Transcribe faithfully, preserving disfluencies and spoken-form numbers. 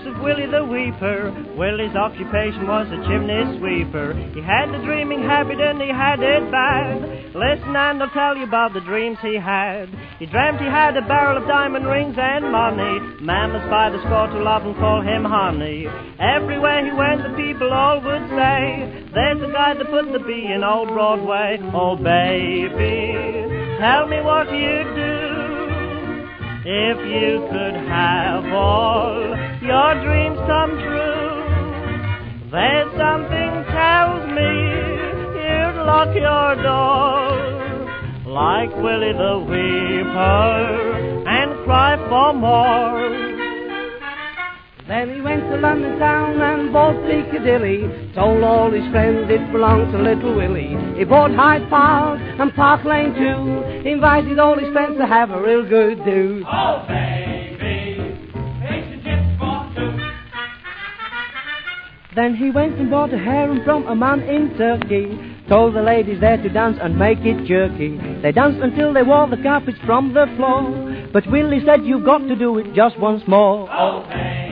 of Willie the Weeper. Willie's occupation was a chimney sweeper. He had a dreaming habit and he had it bad. Listen and I'll tell you about the dreams he had. He dreamt he had a barrel of diamond rings and money. Mamas by the score to love and call him honey. Everywhere he went the people all would say, there's a guy that put the B in old Broadway. Oh baby, tell me what you'd do if you could have all your dreams come true. There's something tells me you'd lock your door like Willie the Weeper and cry for more. Then he went to London town and bought Piccadilly, told all his friends it belonged to Little Willie. He bought Hyde Park and Park Lane too, invited all his friends to have a real good do. Oh baby, takes a chips for two. Then he went and bought a harem from a man in Turkey, told the ladies there to dance and make it jerky. They danced until they wore the carpets from the floor, but Willie said you've got to do it just once more. Oh baby.